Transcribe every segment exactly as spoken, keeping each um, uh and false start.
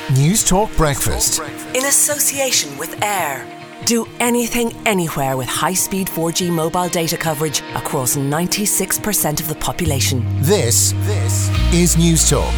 News Talk Breakfast. In association with Air. Do anything, anywhere with high-speed four G mobile data coverage across ninety-six percent of the population. This, this is News Talk.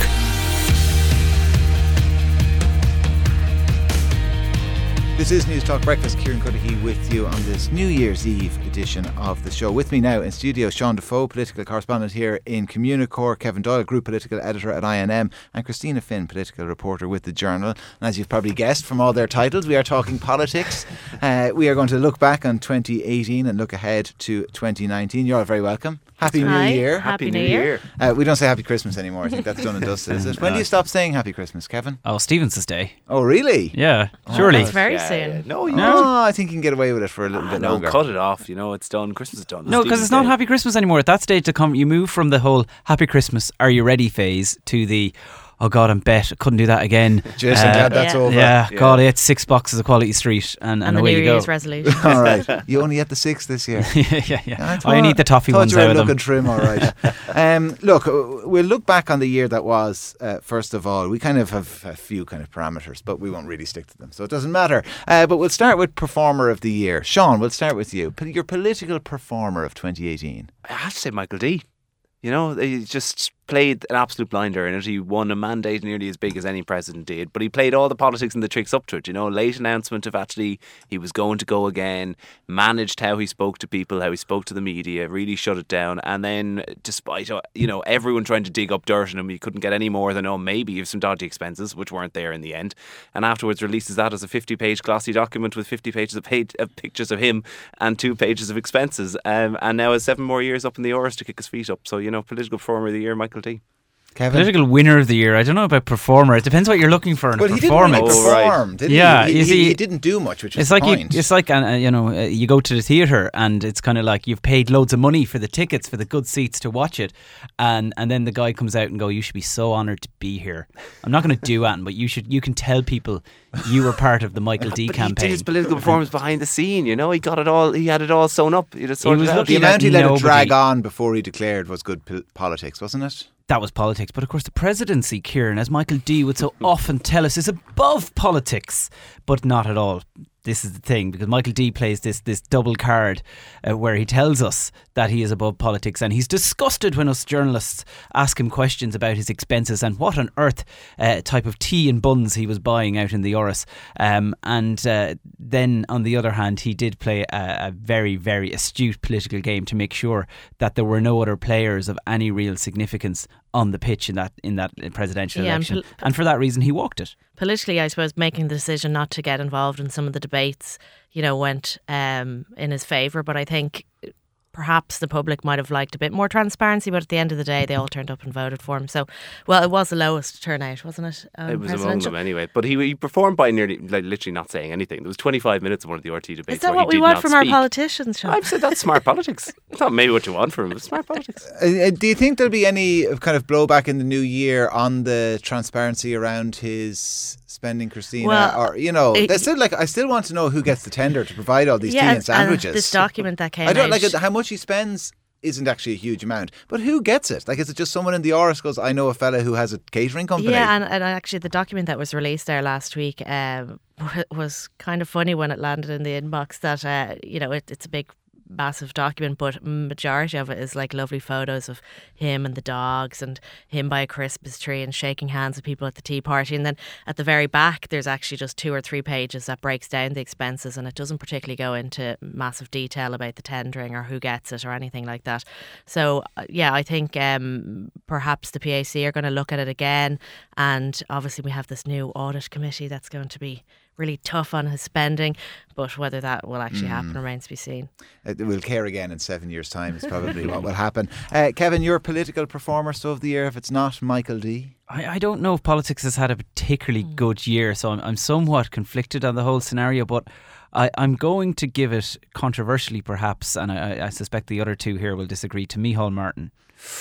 This is News Talk Breakfast. Kieran Cuddihy with you on this New Year's Eve edition of the show. With me now in studio, Sean Defoe, political correspondent here in Communicore, Kevin Doyle, group political editor at I N M, and Christina Finn, political reporter with The Journal. And as you've probably guessed from all their titles, we are talking politics. Uh, we are going to look back on twenty eighteen and look ahead to twenty nineteen. You're all very welcome. Happy Hi. New Year. Happy, Happy New Year. Year. Uh, we don't say Happy Christmas anymore. I think that's done and dusted, is it? When do you stop saying Happy Christmas, Kevin? Oh, Stevens' Day. Oh, really? Yeah, oh, surely. It's very yeah, soon. Yeah. No, you no, oh, I think you can get away with it for a little ah, bit no, longer. cut it off. You know, it's done. Christmas is done. No, because it's not Happy Christmas anymore. At that stage to come, you move from the whole Happy Christmas, are you ready phase to the oh God, I'm bet I couldn't do that again. Just uh, glad that's yeah. over. Yeah, yeah. God, I ate six boxes of Quality Street and, and, And the away New you go. Year's resolution. All right, you only ate the six this year. yeah, yeah, yeah. I, I need the toffee ones out of looking them. trim, all right. um, look, we'll look back on the year that was. Uh, first of all, we kind of have a few kind of parameters, but we won't really stick to them, so it doesn't matter. Uh, but we'll start with performer of the year. Sean, we'll start with you. Your political performer of twenty eighteen. I have to say Michael D. You know, he just played an absolute blinder in it. He won a mandate nearly as big as any president did, but he played all the politics and the tricks up to it. You know, late announcement of actually he was going to go again, managed how he spoke to people, how he spoke to the media, really shut it down. And then despite, you know, everyone trying to dig up dirt on him, he couldn't get any more than, oh, maybe you have some dodgy expenses, which weren't there in the end. And afterwards releases that as a fifty-page glossy document with fifty pages of, page, of pictures of him and two pages of expenses. Um, and now has seven more years up in the Oris to kick his feet up. So, you know, political performer of the year, Michael D. Kevin? Political winner of the year. I don't know about performer. It depends what you're looking for in but a he performance. Didn't really perform, did yeah, he? He, you he, see, he didn't do much, which is it's the like point. You, it's like uh, you know, uh, you go to the theatre and it's kind of like you've paid loads of money for the tickets for the good seats to watch it, and and then the guy comes out and go, "You should be so honoured to be here." I'm not going to do that, but you should. You can tell people you were part of the Michael D but campaign. He did his political performance behind the scene. You know, he got it all. He had it all sewn up. He just He was it out. lucky The amount he let nobody. it drag on before he declared was good p- politics, wasn't it? That was politics. But of course the presidency, Kieran, as Michael D would so often tell us, is above politics, but not at all. This is the thing, because Michael D plays this this double card uh, where he tells us that he is above politics, and he's disgusted when us journalists ask him questions about his expenses and what on earth uh, type of tea and buns he was buying out in the Oris. Um, and uh, then on the other hand, he did play a, a very, very astute political game to make sure that there were no other players of any real significance on the pitch in that in that presidential Yeah, election. and pol- and for that reason, he walked it. Politically, I suppose, making the decision not to get involved in some of the debates, you know, went um, in his favour. But I think perhaps the public might have liked a bit more transparency, but at the end of the day, they all turned up and voted for him. So, well, it was the lowest turnout, wasn't it? Um, It was among them anyway. But he he performed by nearly, like, literally not saying anything. There was twenty-five minutes of one of the R T debates. Is that where what he we did want not from our speak. politicians, Sean? I've said that's smart politics. It's not maybe what you want from him, it's smart politics. Uh, do you think there'll be any kind of blowback in the new year on the transparency around his spending, Christina? Well, or, you know, it- there's still like I still want to know who gets the tender to provide all these tea yeah, and sandwiches. this document that came I don't out. like it, how much he spends. Isn't actually a huge amount, but who gets it? Like, is it just someone in the Oris goes, I know a fella who has a catering company? Yeah, and, and actually the document that was released there last week um, was kind of funny when it landed in the inbox that, uh, you know, it, it's a big massive document, but majority of it is like lovely photos of him and the dogs and him by a Christmas tree and shaking hands with people at the tea party. And then at the very back there's actually just two or three pages that breaks down the expenses, and it doesn't particularly go into massive detail about the tendering or who gets it or anything like that. So uh, yeah, I think um, perhaps the P A C are going to look at it again, and obviously we have this new audit committee that's going to be really tough on his spending, but whether that will actually Mm. happen remains to be seen. Uh, We'll care again in seven years' time is probably what will happen. Uh, Kevin, your political performer so of the year, if it's not Michael D? I, I don't know if politics has had a particularly Mm. good year, so I'm, I'm somewhat conflicted on the whole scenario, but I, I'm going to give it, controversially perhaps, and I, I suspect the other two here will disagree, to Micheál Martin.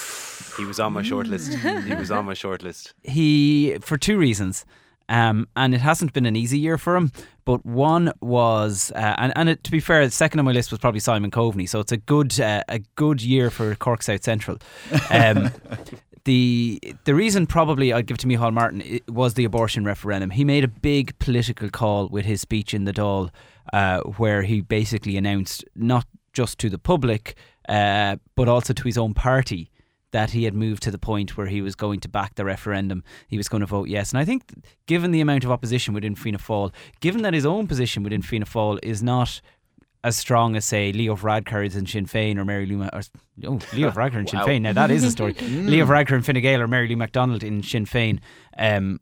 He was on my shortlist. He was on my shortlist. He, for two reasons. Um, and it hasn't been an easy year for him, but one was, uh, and, and it, to be fair, the second on my list was probably Simon Coveney, so it's a good uh, a good year for Cork South Central. Um, the the reason probably I'd give to Micheál Martin was the abortion referendum. He made a big political call with his speech in the Dáil, uh, where he basically announced not just to the public, uh, but also to his own party, that he had moved to the point where he was going to back the referendum. He was going to vote yes. And I think given the amount of opposition within Fianna Fáil, given that his own position within Fianna Fáil is not as strong as, say, Leo Varadkar is in Sinn Féin or Mary Lou... Ma- or, oh, Leo Varadkar in Sinn Wow. Féin. Now, that is a story. Leo Varadkar in Fine Gael or Mary Lou MacDonald in Sinn Féin. Um,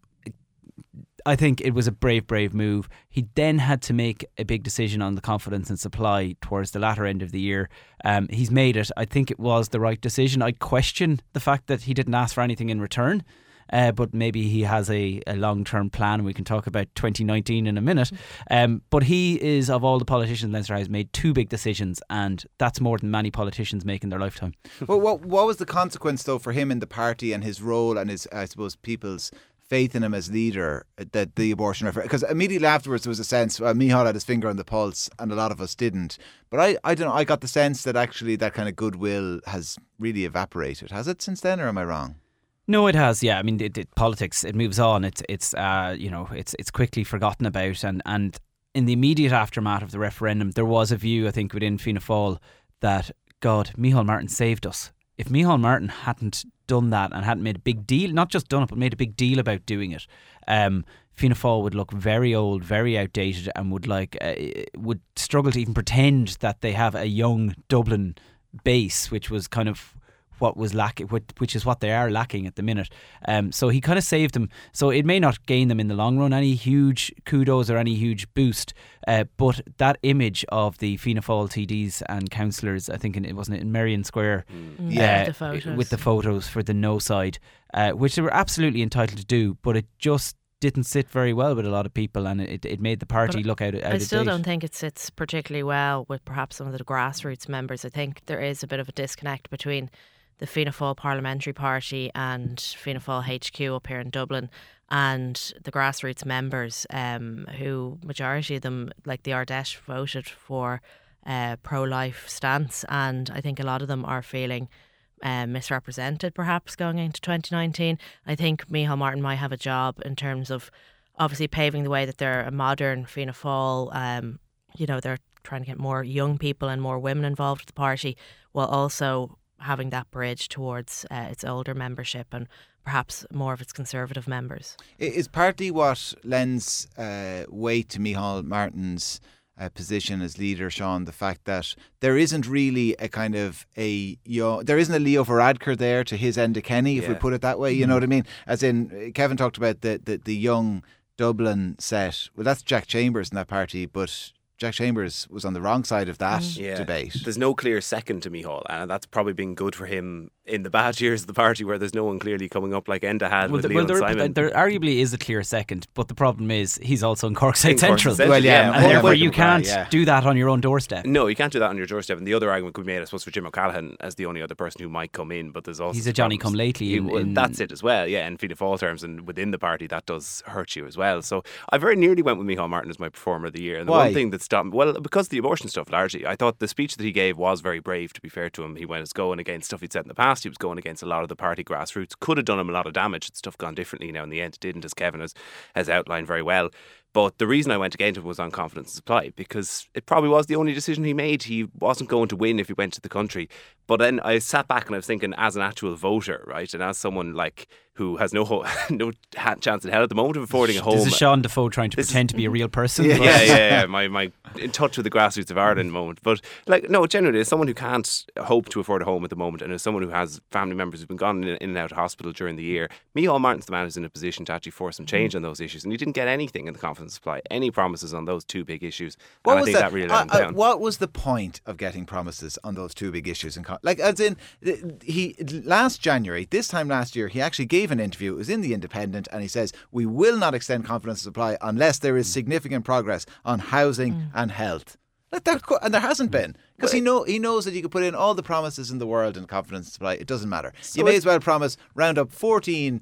I think it was a brave, brave move. He then had to make a big decision on the confidence and supply towards the latter end of the year. Um, he's made it. I think it was the right decision. I question the fact that he didn't ask for anything in return. Uh, but maybe he has a, a long-term plan. We can talk about twenty nineteen in a minute. Um, but he is, of all the politicians Leinster has made two big decisions, and that's more than many politicians make in their lifetime. Well, what what was the consequence though for him in the party and his role and his, I suppose, people's faith in him as leader, that the abortion referendum? Because immediately afterwards there was a sense, well, Micheál had his finger on the pulse and a lot of us didn't. But I, I don't know, I got the sense that actually that kind of goodwill has really evaporated. Has it since then, or am I wrong? No, it has. Yeah, I mean, it, it, politics, it moves on. It's it's uh, you know, it's it's quickly forgotten about, and and in the immediate aftermath of the referendum, there was a view, I think, within Fianna Fáil that, God, Micheál Martin saved us. If Micheál Martin hadn't done that and hadn't made a big deal, not just done it, but made a big deal about doing it, um, Fianna Fáil would look very old, very outdated, and would like uh, would struggle to even pretend that they have a young Dublin base, which was kind of what was lacking, which is what they are lacking at the minute. Um, so he kind of saved them. So it may not gain them in the long run any huge kudos or any huge boost, uh, but that image of the Fianna Fáil T Ds and councillors, I think in, it wasn't in Merrion Square, Mm. uh, Yeah, the photos. with the photos for the no side, uh, which they were absolutely entitled to do, but it just didn't sit very well with a lot of people, and it, it made the party But look out, out I of still date. don't think it sits particularly well with perhaps some of the grassroots members. I think there is a bit of a disconnect between the Fianna Fáil Parliamentary Party and Fianna Fáil H Q up here in Dublin, and the grassroots members, um, who majority of them, like the Ardèche, voted for a pro-life stance, and I think a lot of them are feeling uh, misrepresented perhaps going into twenty nineteen. I think Micheál Martin might have a job in terms of obviously paving the way that they're a modern Fianna Fáil. Um, you know, they're trying to get more young people and more women involved with the party, while also having that bridge towards uh, its older membership and perhaps more of its conservative members. Is partly what lends uh, weight to Micheál Martin's uh, position as leader, Sean, the fact that there isn't really a kind of a, you know, there isn't a Leo Varadkar there to his Enda Kenny, if we Yeah. put it that way. You know what I mean? As in, Kevin talked about the, the, the young Dublin set. Well, that's Jack Chambers in that party, but Jack Chambers was on the wrong side of that Yeah. debate. There's no clear second to Micheál, and that's probably been good for him in the bad years of the party, where there's no one clearly coming up like Enda had Well, with the, Leon well there, Simon. there arguably is a clear second, but the problem is he's also in Cork In South Cork Central. Central, Well, yeah, yeah. And well, therefore well, you can't yeah. do that on your own doorstep. No, you can't do that on your doorstep. And the other argument could be made, I suppose, for Jim O'Callaghan as the only other person who might come in, but there's also He's a Johnny problems. come lately You- in- well, in- that's it as well, yeah. In Fianna Fáil terms and within the party, that does hurt you as well. So I very nearly went with Micheál Martin as my performer of the year. And the Why? one thing that stopped me, well, because of the abortion stuff largely, I thought the speech that he gave was very brave. To be fair to him, he went going against stuff he'd said in the past. He was going against a lot of the party grassroots. Could have done him a lot of damage. Had stuff gone differently now in the end, it didn't, as Kevin has, has outlined very well. But the reason I went against him was on confidence and supply, because it probably was the only decision he made. He wasn't going to win if he went to the country. But then I sat back and I was thinking, as an actual voter, right, and as someone like who has no ho- no ha- chance in hell at the moment of affording a home. This is Sean Defoe trying to This pretend to be a real person. Yeah. but- yeah, yeah, yeah. My, my in touch with the grassroots of Ireland moment. But like, no, generally, as someone who can't hope to afford a home at the moment, and as someone who has family members who've been gone in, in and out of hospital during the year, Micheál Martin's the man who's in a position to actually force some change on those issues, and he didn't get anything in the confidence supply, any promises on those two big issues, and I think that, really let him Uh, uh, down. what was the point of getting promises on those two big issues? In con- like, as in, th- he last January, this time last year, he actually gave an interview. It was in the Independent, and he says, "We will not extend confidence supply unless there is significant progress on housing and health." Like that, co- and there hasn't been, because he know he knows that you could put in all the promises in the world in confidence supply. It doesn't matter. You may as well promise round up fourteen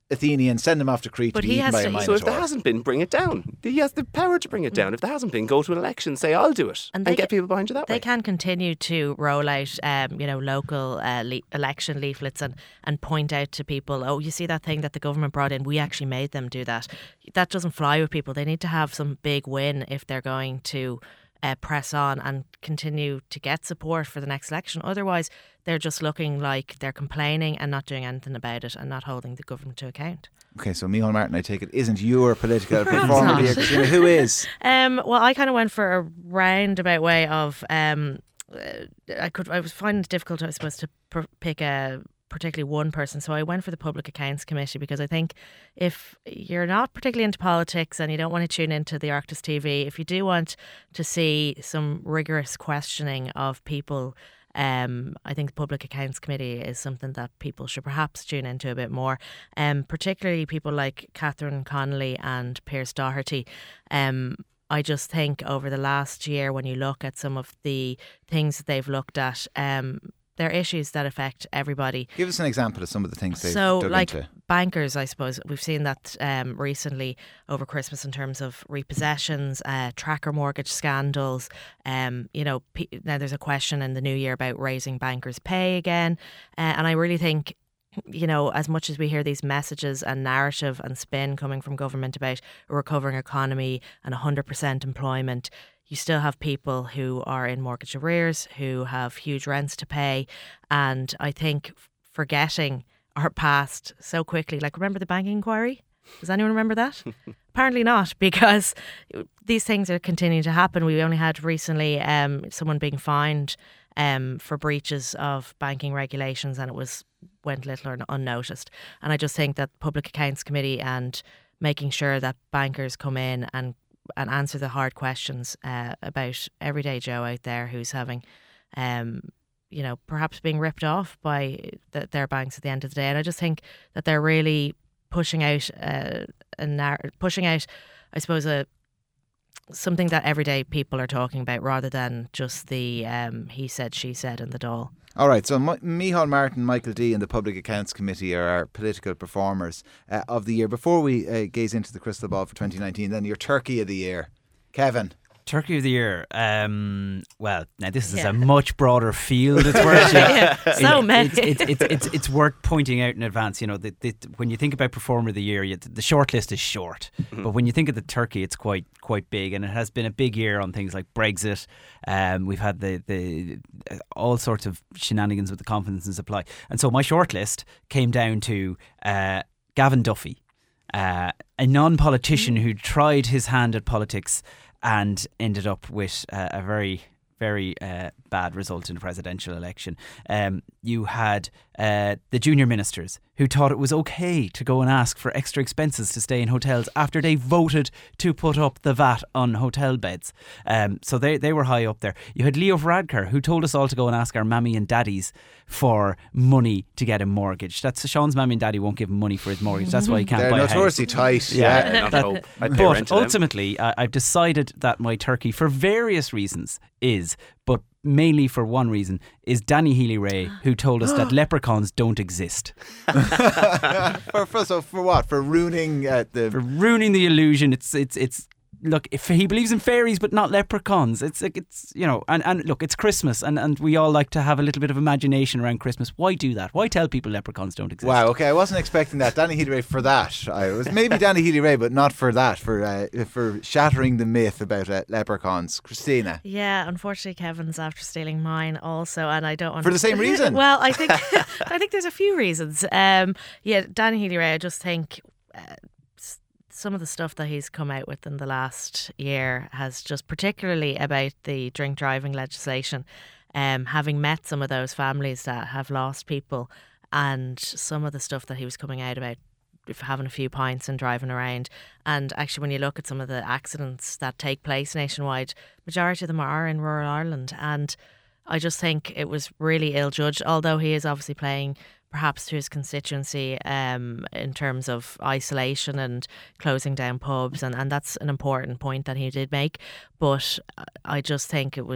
Athenians, send them off to Crete But to be he eaten has by to- a So if there minotaur. hasn't been, bring it down. He has the power to bring it down. If there hasn't been, go to an election, say I'll do it, And and, they get ca- people behind you that They way. can continue to roll out, um, you know, local uh, le- election leaflets and, and point out to people, oh, you see that thing that the government brought in? We actually made them do that. That doesn't fly with people. They need to have some big win if they're going to uh, press on and continue to get support for the next election. Otherwise, they're just looking like they're complaining and not doing anything about it and not holding the government to account. Okay, so Micheál Martin, I take it, isn't your political Perhaps performer not. here. Christina, who is? Um, well, I kind of went for a roundabout way of. Um, uh, I could. I was finding it difficult, I suppose, to pr- pick a particularly one person. So I went for the Public Accounts Committee because I think if you're not particularly into politics and you don't want to tune into the Arctis T V, if you do want to see some rigorous questioning of people. Um, I think the Public Accounts Committee is something that people should perhaps tune into a bit more, um, particularly people like Catherine Connolly and Pierce Doherty. Um, I just think over the last year, when you look at some of the things that they've looked at, um, they're issues that affect everybody. Give us an example of some of the things they've So, dug like into. bankers, I suppose we've seen that um, recently over Christmas in terms of repossessions, uh, tracker mortgage scandals. Um, you know, pe- now there's a question in the new year about raising bankers' pay again, uh, and I really think, you know, as much as we hear these messages and narrative and spin coming from government about a recovering economy and one hundred percent employment, you still have people who are in mortgage arrears, who have huge rents to pay. And I think forgetting our past so quickly, like remember the banking inquiry? Does anyone remember that? Apparently not, because these things are continuing to happen. We only had recently um, someone being fined um, for breaches of banking regulations, and it was went little or unnoticed. And I just think that Public Accounts Committee and making sure that bankers come in and and answer the hard questions uh, about everyday Joe out there who's having, um, you know, perhaps being ripped off by the, their banks at the end of the day. And I just think that they're really pushing out uh, a nar- pushing out, I suppose, a something that everyday people are talking about rather than just the um, he said, she said, and the doll. All right, so M- Micheál Martin, Michael D and the Public Accounts Committee are our political performers uh, of the year. Before we uh, gaze into the crystal ball for twenty nineteen, then your Turkey of the year. Kevin. Turkey of the year. Um, well, now this is Yeah. a much broader field. It's worth Yeah, so it- many. It's, it's, it's, it's, it's worth pointing out in advance. You know, the, the, when you think about performer of the year, you, the short list is short, but when you think of the Turkey, it's quite quite big, and it has been a big year on things like Brexit. Um, we've had the the uh, all sorts of shenanigans with the confidence and supply, and so my short list came down to uh, Gavin Duffy, uh, a non-politician who tried his hand at politics and ended up with uh, a very, very uh, bad result in the presidential election. Um, you had uh, the junior ministers who thought it was okay to go and ask for extra expenses to stay in hotels after they voted to put up the V A T on hotel beds. Um, so they, they were high up there. You had Leo Varadkar, who told us all to go and ask our mammy and daddies for money to get a mortgage. That's Sean's mammy and daddy won't give him money for his mortgage. That's why he can't They're buy a house. notoriously tight. Yeah. Yeah. Not that- hope. I'd pay rent But to them. ultimately, I I've decided that my Turkey, for various reasons, is, but mainly for one reason, is Danny Healy-Rae, who told us that leprechauns don't exist. for, for, so for what? For ruining uh, the... For ruining the illusion. It's it's it's. Look, if he believes in fairies but not leprechauns, it's like it's you know, and, and look, it's Christmas, and, and we all like to have a little bit of imagination around Christmas. Why do that? Why tell people leprechauns don't exist? Wow, okay, I wasn't expecting that. Danny Healy-Rae for that. I was maybe Danny Healy-Rae, but not for that, for uh, for shattering the myth about uh, leprechauns. Christina. Yeah, unfortunately, Kevin's after stealing mine also, and I don't want For the same reason? Well, I think I think there's a few reasons. Um, yeah, Danny Healy-Rae, I just think uh, s- some of the stuff that he's come out with in the last year has just, particularly about the drink driving legislation, um, having met some of those families that have lost people, and some of the stuff that he was coming out about if having a few pints and driving around. And actually, when you look at some of the accidents that take place nationwide, majority of them are in rural Ireland. And I just think it was really ill judged, although he is obviously playing perhaps to his constituency um, in terms of isolation and closing down pubs. And, and that's an important point that he did make. But I just think it was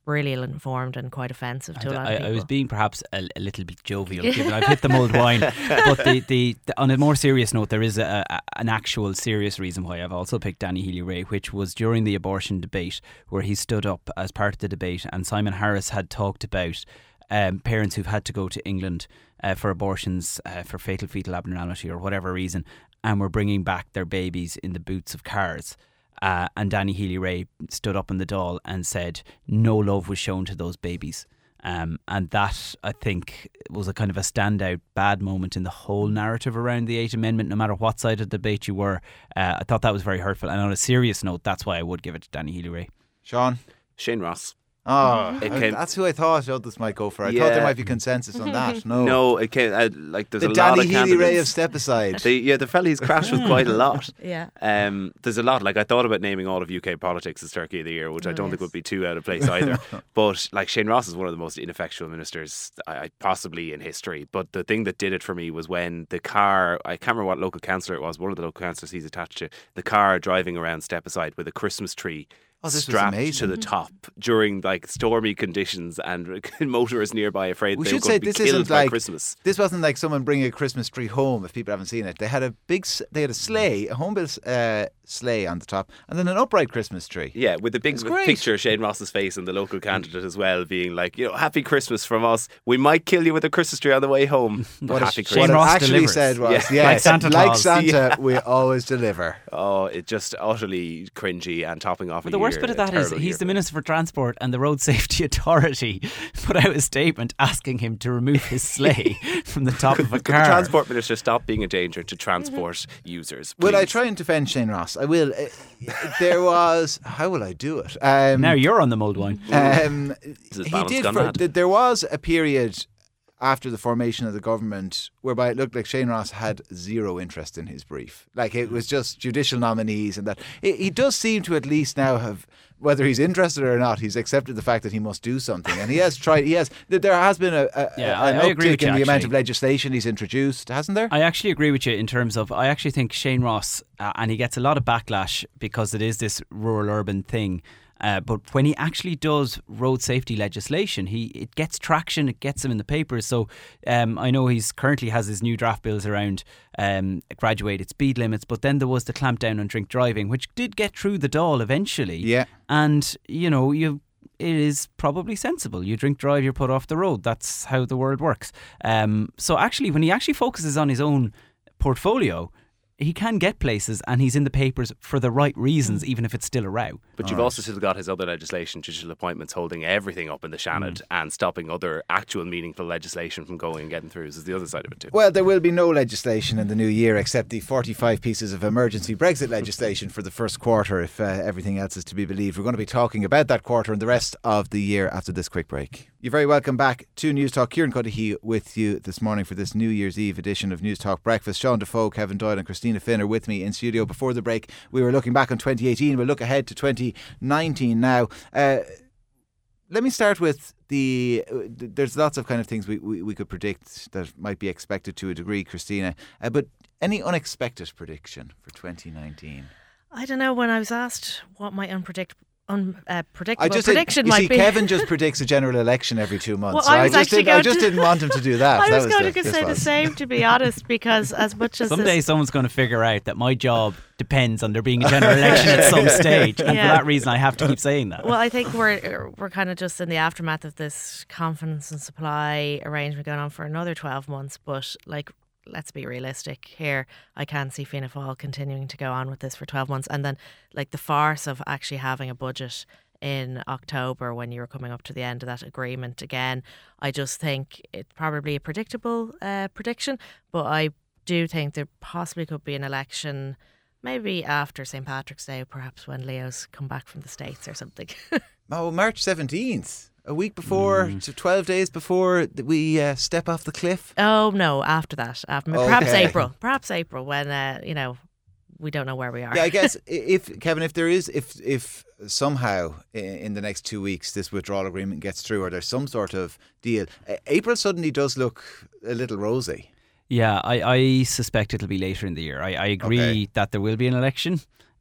really ill-informed and quite offensive to a lot I, of people. I was being perhaps a, a little bit jovial, given I've hit the mulled wine. But the, the, the, on a more serious note, there is a, a, an actual serious reason why I've also picked Danny Healy-Rae, which was during the abortion debate, where he stood up as part of the debate, and Simon Harris had talked about um, parents who've had to go to England uh, for abortions uh, for fatal fetal abnormality or whatever reason, and were bringing back their babies in the boots of cars. Uh, and Danny Healy-Rae stood up in the Dáil and said no love was shown to those babies. Um, and that, I think, was a kind of a standout bad moment in the whole narrative around the Eighth Amendment, no matter what side of the debate you were. Uh, I thought that was very hurtful. And on a serious note, that's why I would give it to Danny Healy-Rae. Sean? Shane Ross. Oh, It I- came- that's who I thought others might go for. I Yeah. thought there might be consensus on that. No, No, it came, uh, like there's the a Danny lot of Healy-Rae of candidates. Step Aside. The, yeah, the fella he's crashed with quite a lot. Yeah. Um, there's a lot. Like I thought about naming all of U K politics as Turkey of the Year, which I Oh, don't think yes. would be too out of place either. But like Shane Ross is one of the most ineffectual ministers I, I possibly in history. But the thing that did it for me was when the car, I can't remember what local councillor it was, one of the local councillors he's attached to, the car driving around Step Aside with a Christmas tree Oh, this was strapped to amazing. the top during like stormy conditions and motorists nearby afraid We they should were going say to be this killed isn't by like Christmas. this wasn't like someone bringing a Christmas tree home. If people haven't seen it, they had a big, s- they had a sleigh, a home built uh, sleigh on the top, and then an upright Christmas tree. Yeah, with the big It's great. picture of Shane Ross's face and the local candidate as well, being like, you know, happy Christmas from us. We might kill you with a Christmas tree on the way home. But What, happy it, Shane what Christmas. it Ross actually delivers. said was, Yeah. yeah, Like Santa like Claus. Santa, Yeah. we always deliver. Oh, it just utterly cringy and topping off. But a the worst year, bit of a that is terrible he's year the for him. Minister for Transport, and the Road Safety Authority put out a statement asking him to remove his sleigh from the top of a Could the car. Transport Minister stop being a danger to transport users? Will I please? try and defend Shane Ross? I will. Uh, there was. How will I do it? Um, Now you're on the mulled wine. um, his he balance did. gone For, mad? th- there was a period after the formation of the government whereby it looked like Shane Ross had zero interest in his brief. Like it was just judicial nominees and that. He, he does seem to at least now have, whether he's interested or not, he's accepted the fact that he must do something, and he has tried. He has. th- There has been a, a Yeah, a- I- an I agree uptick with you, in the amount actually. of legislation he's introduced, hasn't there? I actually agree with you in terms of I actually think Shane Ross, uh, and he gets a lot of backlash because it is this rural urban thing. Uh, but when he actually does road safety legislation, he it gets traction, it gets him in the papers. So um, I know he's currently has his new draft bills around um, graduated speed limits, but then there was the clampdown on drink driving, which did get through the Dáil eventually. Yeah. And you know you. It is probably sensible. You drink drive, you're put off the road. That's how the world works. Um, so actually, when he actually focuses on his own portfolio, he can get places, and he's in the papers for the right reasons, even if it's still a row. But you've also still got his other legislation, judicial appointments, holding everything up in the Shannon Mm. and stopping other actual meaningful legislation from going and getting through. This is the other side of it too. Well, there will be no legislation in the new year except the forty-five pieces of emergency Brexit legislation for the first quarter, if uh, everything else is to be believed. We're going to be talking about that quarter and the rest of the year after this quick break. You're very welcome back to News Talk. Kieran Cuddihy with you this morning for this New Year's Eve edition of News Talk Breakfast. Sean Defoe, Kevin Doyle and Christina Finn are with me in studio. Before the break, we were looking back on twenty eighteen. We'll look ahead to twenty nineteen now. Uh, let me start with the. Uh, there's lots of kind of things we, we, we could predict that might be expected to a degree, Christina. Uh, but any unexpected prediction for twenty nineteen? I don't know. When I was asked what my unpredictable un, uh, predictable I just prediction you might see, be. Kevin just predicts a general election every two months. Well, so I I, was just actually didn't, I going just to- didn't want him to do that. I that was going the, to this say the was. same, to be honest, because as much as Someday this, someone's going to figure out that my job depends on there being a general election at some stage, and Yeah. for that reason, I have to keep saying that. well, I think we're we're kind of just in the aftermath of this confidence and supply arrangement going on for another twelve months. But like, let's be realistic here. I can't see Fianna Fáil continuing to go on with this for twelve months, and then like the farce of actually having a budget in October when you were coming up to the end of that agreement again. I just think it's probably a predictable uh, prediction, but I do think there possibly could be an election maybe after Saint Patrick's Day, perhaps when Leo's come back from the States or something. Oh, March seventeenth. A week before, to twelve days before th- we uh, step off the cliff. Oh no, after that, after perhaps Okay. April, perhaps April when uh, you know we don't know where we are. Yeah, I guess i- if Kevin, if there is, if if somehow i- in the next two weeks this withdrawal agreement gets through, or there's some sort of deal, uh, April suddenly does look a little rosy. Yeah, I, I suspect it'll be later in the year. I, I agree Okay. that there will be an election,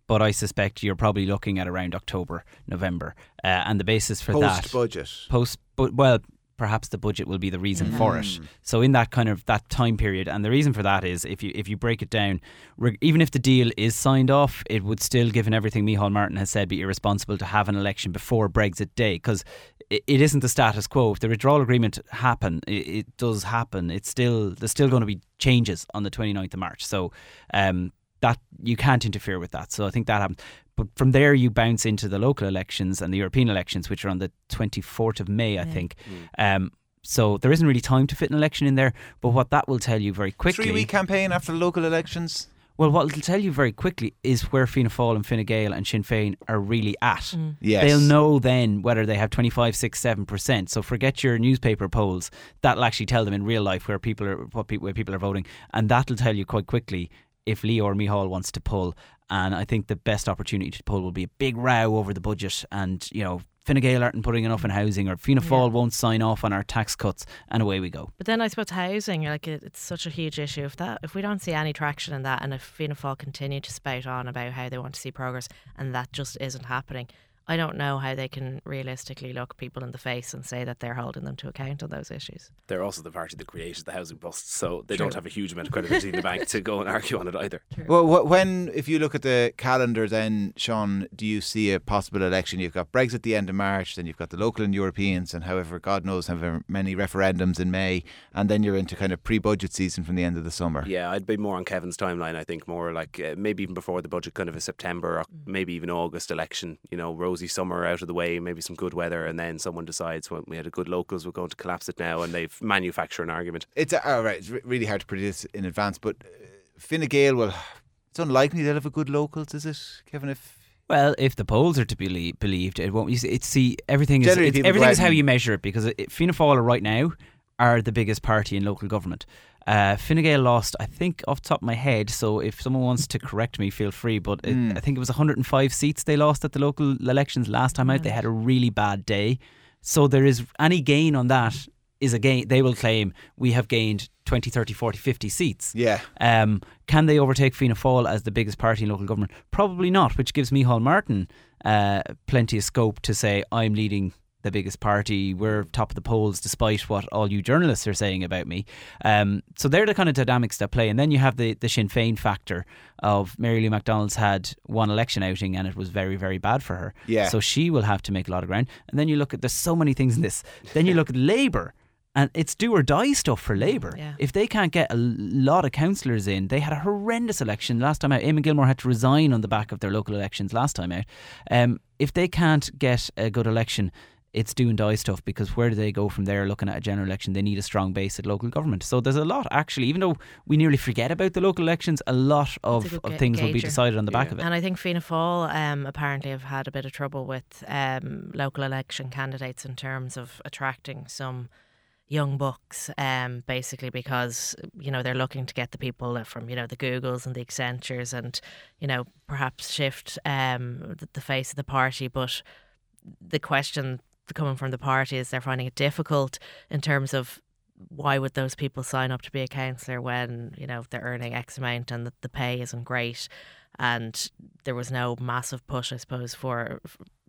but I suspect you're probably looking at around October, November, uh, and the basis for that Post budget. post, but well. Perhaps the budget will be the reason Mm. for it. So in that kind of that time period, and the reason for that is if you if you break it down, re- even if the deal is signed off, it would still, given everything Micheál Martin has said, be irresponsible to have an election before Brexit Day, because it, it isn't the status quo. If the withdrawal agreement happen, it, it does happen. It's still there's still going to be changes on the twenty-ninth of March. So um, that you can't interfere with that. So I think that happens. But from there, you bounce into the local elections and the European elections, which are on the twenty-fourth of May, I Yeah. think. Um, so there isn't really time to fit an election in there. But what that will tell you very quickly... Three-week campaign after the local elections. Well, what it'll tell you very quickly is where Fianna Fáil and Fine Gael and Sinn Féin are really at. Yes. They'll know then whether they have twenty-five, six, seven percent. So forget your newspaper polls. That'll actually tell them in real life where people are, what people, where people are voting. And that'll tell you quite quickly if Leo or Micheál wants to pull. And I think the best opportunity to pull will be a big row over the budget, and you know Fine Gael aren't putting enough in housing, or Fianna Fáil Yeah. won't sign off on our tax cuts, and away we go. But then I suppose housing, like it, it's such a huge issue. If that, if we don't see any traction in that, and if Fianna Fáil continue to spout on about how they want to see progress, and that just isn't happening, I don't know how they can realistically look people in the face and say that they're holding them to account on those issues. They're also the party that created the housing bust, so they True. don't have a huge amount of credibility in the bank to go and argue on it either. Well, wh- when, if you look at the calendar then, Sean, do you see a possible election? You've got Brexit at the end of March, then you've got the local and Europeans, and however, God knows, however many referendums in May, and then you're into kind of pre-budget season from the end of the summer. Yeah, I'd be more on Kevin's timeline. I think more like uh, maybe even before the budget, kind of a September or maybe even August election. You know, rosy summer out of the way, maybe some good weather, and then someone decides, well, we had a good locals, we're going to collapse it now, and they've manufactured an argument. It's uh, all right. It's re- really hard to predict in advance, but uh, Fine Gael, well, it's unlikely they'll have a good locals, is it, Kevin? If Well, if the polls are to be belie- believed, it won't. You see, it's see everything is Generally it's, people everything go is out how and- you measure it, because it, Fianna Fáil right now are the biggest party in local government. Uh, Fine Gael lost, I think, off the top of my head. So if someone wants to correct me, feel free. But it, Mm. I think it was one hundred five seats they lost at the local elections last time out. They had a really bad day. So there is any gain on that is a gain. They will claim we have gained twenty, thirty, forty, fifty seats. yeah, Um, can they overtake Fianna Fáil as the biggest party in local government? Probably not, which gives Micheál Martin uh, plenty of scope to say, I'm leading the biggest party, we're top of the polls despite what all you journalists are saying about me. Um, so they're the kind of dynamics that play. And then you have the, the Sinn Féin factor of Mary Lou McDonald's had one election outing and it was very, very bad for her. Yeah. So she will have to make a lot of ground. And then you look at, there's so many things in this. Then you look at Labour. And it's do or die stuff for Labour. Yeah. If they can't get a lot of councillors in, they had a horrendous election last time out. Eamon Gilmore had to resign on the back of their local elections last time out. Um, if they can't get a good election, it's do and die stuff, because where do they go from there looking at a general election? They need a strong base at local government. So there's a lot, actually, even though we nearly forget about the local elections, a lot of, It's a good of ga- things will be gauger. decided on the back Yeah. of it. And I think Fianna Fáil um, apparently have had a bit of trouble with um, local election candidates in terms of attracting some young bucks, um, basically because, you know, they're looking to get the people from, you know, the Googles and the Accentures and, you know, perhaps shift um, the, the face of the party. But the question coming from the party is they're finding it difficult in terms of why would those people sign up to be a councillor when, you know, they're earning X amount and the, the pay isn't great. And there was no massive push, I suppose, for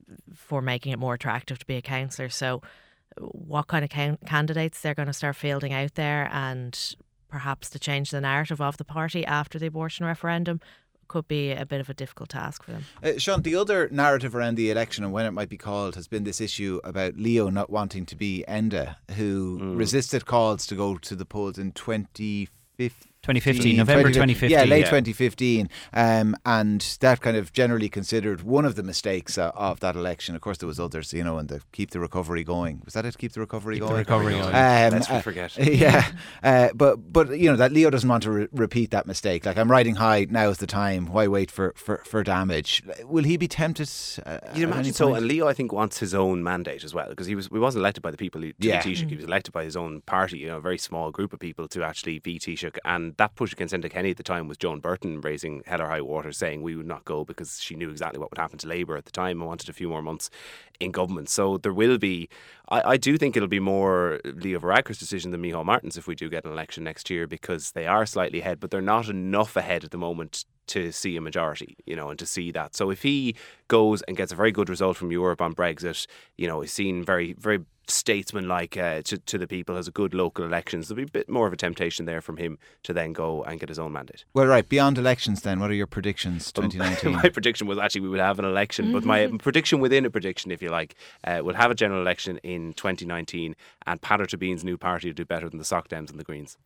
for making it more attractive to be a councillor. So what kind of can- candidates they're going to start fielding out there, and perhaps to change the narrative of the party after the abortion referendum, could be a bit of a difficult task for them. Uh, Sean, the other narrative around the election and when it might be called has been this issue about Leo not wanting to be Enda, who Mm. resisted calls to go to the polls in twenty fifteen. twenty fifteen, November twenty fifteen. Yeah, late yeah. twenty fifteen. Um, and that kind of generally considered one of the mistakes uh, of that election. Of course, there was others, you know, and the keep the recovery going. Was that it? Keep the recovery Keep the going? recovery going. Um, Lest we uh, forget. Yeah, uh, but but you know that Leo doesn't want to re- repeat that mistake. Like, I'm riding high, now is the time. Why wait for, for, for damage? Will he be tempted? Uh, You'd at any imagine so. point? And Leo, I think, wants his own mandate as well, because he was he wasn't elected by the people to Yeah. be Taoiseach. He was elected by his own party, you know, a very small group of people to actually be Taoiseach. And that push against Enda Kenny at the time was Joan Burton raising hell or high water, saying we would not go because she knew exactly what would happen to Labour at the time and wanted a few more months in government. So there will be, I, I do think it'll be more Leo Varadkar's decision than Micheál Martin's if we do get an election next year, because they are slightly ahead, but they're not enough ahead at the moment to see a majority, you know, and to see that. So if he goes and gets a very good result from Europe on Brexit, you know, he's seen very, very statesman-like uh, to, to the people, has a good local elections, there'll be a bit more of a temptation there from him to then go and get his own mandate. Well, right, beyond elections then, what are your predictions twenty nineteen? My prediction was actually we would have an election, mm-hmm. but my prediction within a prediction, if you like, uh, we'll have a general election in twenty nineteen and Patrick Tabbine's new party will do better than the Soc Dems and the Greens.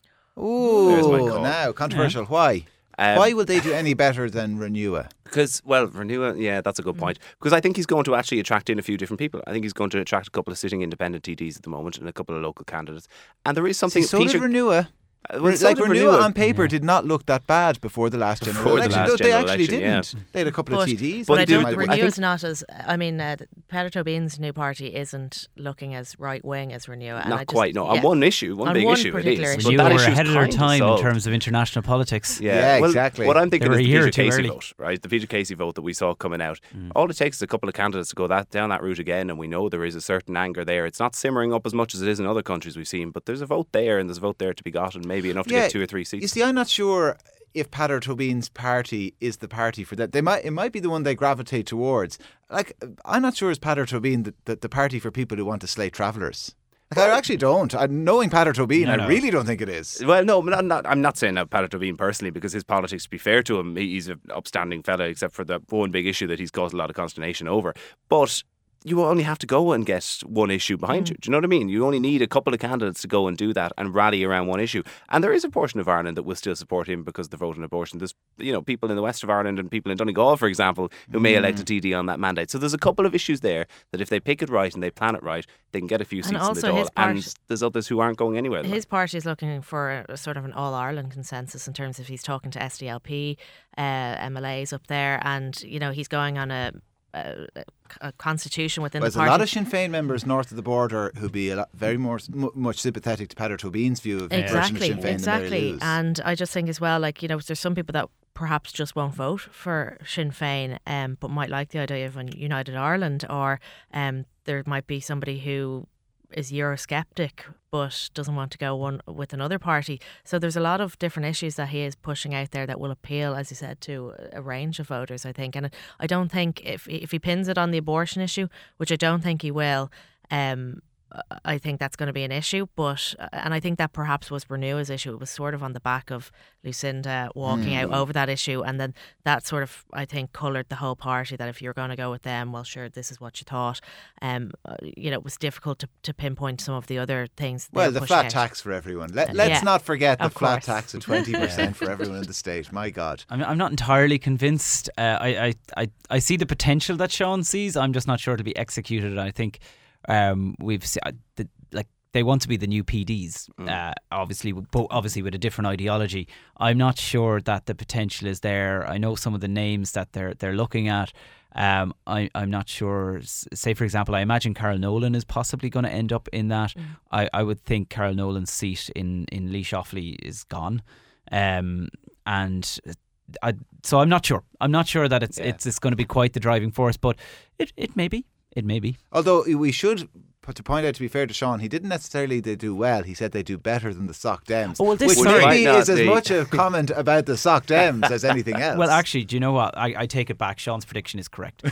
Ooh, now, controversial. Yeah. Why? Um, Why will they do any better than Renewa? Because, well, Renewa, yeah, that's a good point. Because I think he's going to actually attract in a few different people. I think he's going to attract a couple of sitting independent T Ds at the moment and a couple of local candidates. And there is something... See, so Peter, did Renewa. Uh, well, like so Renewa Renewa on paper yeah. did not look that bad before the last general before election. The last no, general they actually election, didn't. Yeah. They had a couple but, of T Ds. But I don't. Renewa's I think, not as. I mean, uh, Patrick Tabbine's new party isn't looking as right wing as Renewa. And Not I just, quite. No, yeah. on one issue, one on big one issue, it is. issue. Renewa But that were issue's ahead of their kind time solved. in terms of international politics. Yeah, yeah well, exactly. What I'm thinking they is the were Peter too Casey early. vote, right? The Peter Casey vote that we saw coming out. Mm. All it takes is a couple of candidates to go that down that route again, and we know there is a certain anger there. It's not simmering up as much as it is in other countries we've seen, but there's a vote there, and there's a vote there to be gotten, maybe enough to yeah, get two or three seats. You see, I'm not sure if Patrick Tabbine's party is the party for that. They might, it might be the one they gravitate towards. Like, I'm not sure is Patrick Tabine the, the, the party for people who want to slay travellers. Like, I actually don't. I, knowing Patrick Tabine, no, no. I really don't think it is. Well, no, I'm not, I'm not saying that Patrick Tabine personally, because his politics, to be fair to him, he's an upstanding fella, except for the one big issue that he's caused a lot of consternation over. But you only have to go and get one issue behind mm. you. Do you know what I mean? You only need a couple of candidates to go and do that and rally around one issue. And there is a portion of Ireland that will still support him because they're voting abortion. There's, you know, people in the west of Ireland and people in Donegal, for example, who may mm. elect a T D on that mandate. So there's a couple of issues there that if they pick it right and they plan it right, they can get a few seats in the Dáil. And there's others who aren't going anywhere. His party is looking for a, a sort of an all-Ireland consensus in terms of he's talking to S D L P, uh, M L As up there, and, you know, he's going on a A, a constitution within well, the party. There's a lot of Sinn Féin members north of the border who'd be a lot, very more m- much sympathetic to Patrick Tabine's view of exactly, Sinn Féin exactly. than And I just think as well, like, you know, there's some people that perhaps just won't vote for Sinn Féin, um, but might like the idea of a United Ireland, or um, there might be somebody who is Eurosceptic but doesn't want to go one with another party. So there's a lot of different issues that he is pushing out there that will appeal, as you said, to a range of voters, I think. And I don't think if if he pins it on the abortion issue, which I don't think he will, um, I think that's going to be an issue. But and I think that perhaps was Renewa's issue. It was sort of on the back of Lucinda walking mm. out over that issue, and then that sort of, I think, coloured the whole party, that if you're going to go with them, well, sure, this is what you thought. Um, you know, it was difficult to, to pinpoint some of the other things. Well, the flat out. tax for everyone. Let, let's yeah, not forget the flat course. tax of twenty percent for everyone in the state. My God. I'm, I'm not entirely convinced. Uh, I, I, I, I see the potential that Sean sees. I'm just not sure it'll be executed. I think um, we've seen, uh, the, like, they want to be the new P Ds, mm. uh, obviously, but obviously with a different ideology. I'm not sure that the potential is there. I know some of the names that they're they're looking at. Um, I, I'm not sure. Say, for example, I imagine Carol Nolan is possibly going to end up in that. Mm. I, I would think Carol Nolan's seat in, in Laois Offaly is gone. Um, and I, so I'm not sure. I'm not sure that it's yeah. it's, it's going to be quite the driving force, but it, it may be. It may be. Although we should... But to point out, to be fair to Sean, he didn't necessarily they do well. He said they do better than the Soc Dems, oh, well, this which sorry. maybe is as the... much a comment about the Soc Dems as anything else. Well, actually, do you know what? I, I take it back. Sean's prediction is correct.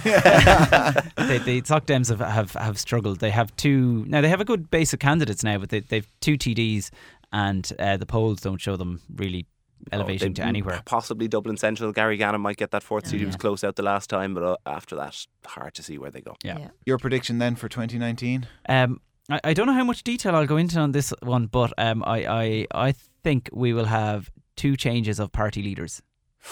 they, the Soc Dems have, have, have struggled. They have two... Now, they have a good base of candidates now, but they, they've two T Ds, and uh, the polls don't show them really elevation oh, to anywhere. Possibly Dublin Central. Gary Gannon might get that fourth seat. Oh, yeah. He was close out the last time, but uh, after that, hard to see where they go. Yeah. yeah. Your prediction then for twenty nineteen? Um, I, I don't know how much detail I'll go into on this one, but um, I, I, I think we will have two changes of party leaders.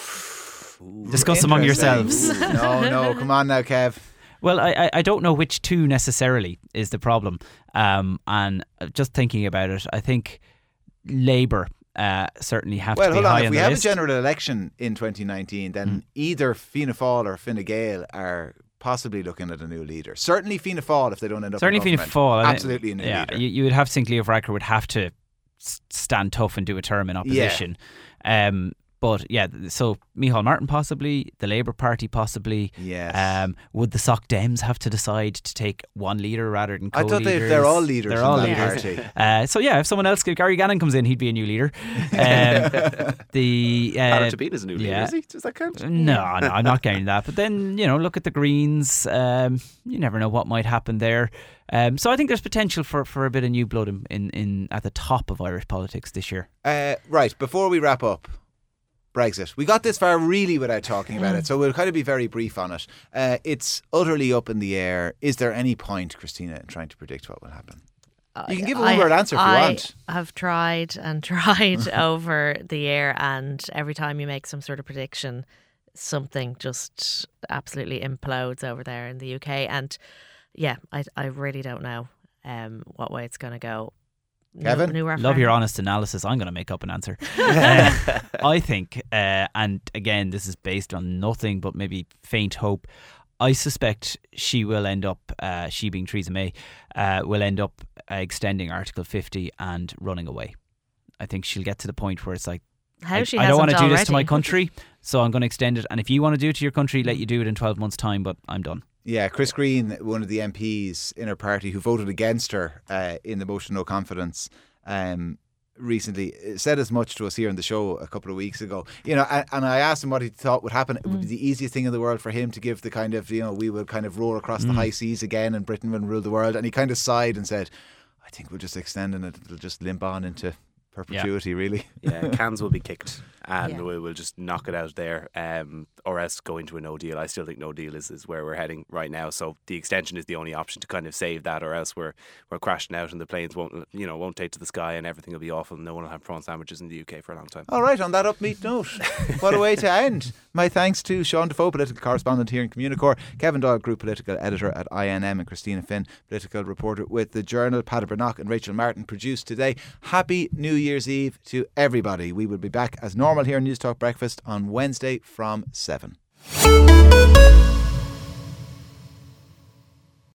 Ooh, Discuss among yourselves. Ooh, no, no, come on now, Kev. Well, I, I don't know which two necessarily is the problem. Um, and just thinking about it, I think Labour uh, certainly have well, to be hold on. high If on we the have list. a general election in twenty nineteen, then mm. either Fianna Fáil or Fine Gael are possibly looking at a new leader. Certainly Fianna Fáil if they don't end up Certainly in Fianna Fáil. Absolutely a new yeah, leader. You, you would have to think Leo Varadkar would have to stand tough and do a term in opposition. Yeah. Um, But yeah, so Micheál Martin possibly, the Labour Party possibly. Yes. Um, would the Soc Dems have to decide to take one leader rather than I co-leaders? thought they, they're all leaders They're in all that leaders. party. Uh, so yeah, if someone else, if Gary Gannon comes in, he'd be a new leader. Um, the uh, Aaron Tabine is a new leader, yeah. is he? Does that count? No, no, I'm not getting that. But then, you know, look at the Greens. Um, you never know what might happen there. Um, so I think there's potential for, for a bit of new blood in, in, in at the top of Irish politics this year. Uh, right, before we wrap up, Brexit. We got this far really without talking about it, so we'll kind of be very brief on it. Uh, it's utterly up in the air. Is there any point, Christina, in trying to predict what will happen? You can give a one-word answer if you I want. have tried and tried over the year, and every time you make some sort of prediction, something just absolutely implodes over there in the U K. And yeah, I, I really don't know um, what way it's going to go. Kevin? New, new Love your honest analysis. I'm going to make up an answer. uh, I think, uh, and again, this is based on nothing but maybe faint hope. I suspect she will end up, uh, she being Theresa May, uh, will end up uh, extending Article fifty and running away. I think she'll get to the point where it's like, How I, she I don't want to do hasn't this to my already. country, so I'm going to extend it. And if you want to do it to your country, let you do it in twelve months' time, but I'm done. Yeah, Chris Green, one of the M Ps in her party who voted against her uh, in the motion no confidence, um, recently said as much to us here on the show a couple of weeks ago. You know, and, and I asked him what he thought would happen. It would be the easiest thing in the world for him to give the kind of, you know, we will kind of roll across the high seas again and Britain will rule the world. And he kind of sighed and said, I think we'll just extend it. It'll just limp on into perpetuity, really. Yeah, cans will be kicked and Yeah. we will just knock it out there, um, or else go into a no deal. I still think no deal is, is where we're heading right now. So the extension is the only option to kind of save that, or else we're we're crashing out and the planes won't you know won't take to the sky and everything will be awful. No one will have prawn sandwiches in the U K for a long time. All right, on that upbeat note, what a way to end. My thanks to Sean Defoe, political correspondent here in Communicore, Kevin Doyle, group political editor at I N M, and Christina Finn, political reporter with The Journal. Paddy Bernach and Rachel Martin produced today. Happy New Year's Eve to everybody. We will be back as normal here on News Talk Breakfast on Wednesday from seven.